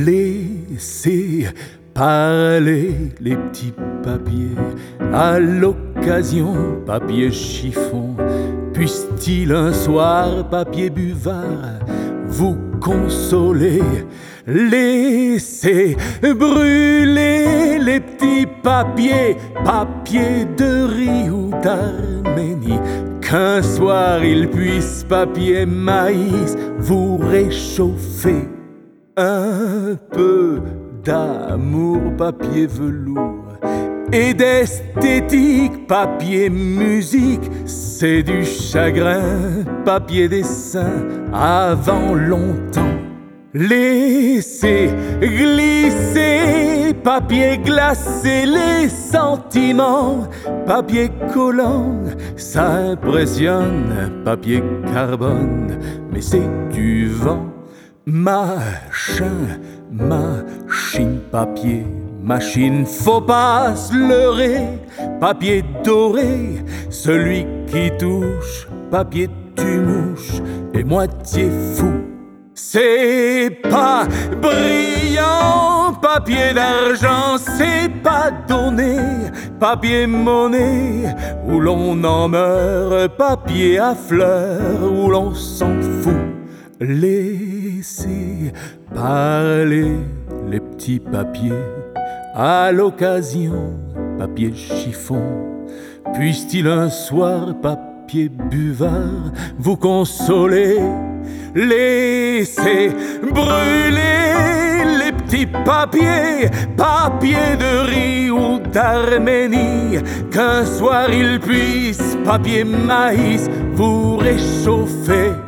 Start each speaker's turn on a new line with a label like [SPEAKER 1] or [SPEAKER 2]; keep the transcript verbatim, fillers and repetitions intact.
[SPEAKER 1] Laissez parler les petits papiers, à l'occasion, papier chiffon. Puisse-t-il un soir, papier buvard, vous consoler? Laissez brûler les petits papiers, papier de riz ou d'Arménie. Qu'un soir il puisse, papier maïs, vous réchauffer. Un peu d'amour, papier velours, et d'esthétique, papier musique. C'est du chagrin, papier dessin, avant longtemps. Laissez glisser, papier glacé, les sentiments. Papier collant, ça impressionne, papier carbone, mais c'est du vent. Machin, machine, papier, machine, faut pas se leurrer. Papier doré, celui qui touche, papier tu mouches, et moitié fou. C'est pas brillant, papier d'argent, c'est pas donné. Papier monnaie, où l'on en meurt, papier à fleurs, où l'on s'en fout. Laissez parler les petits papiers, à l'occasion, papier chiffon. Puisse-t-il un soir, papier buvard, vous consoler? Laissez brûler les petits papiers, papier de riz ou d'Arménie. Qu'un soir il puisse, papier maïs, vous réchauffer.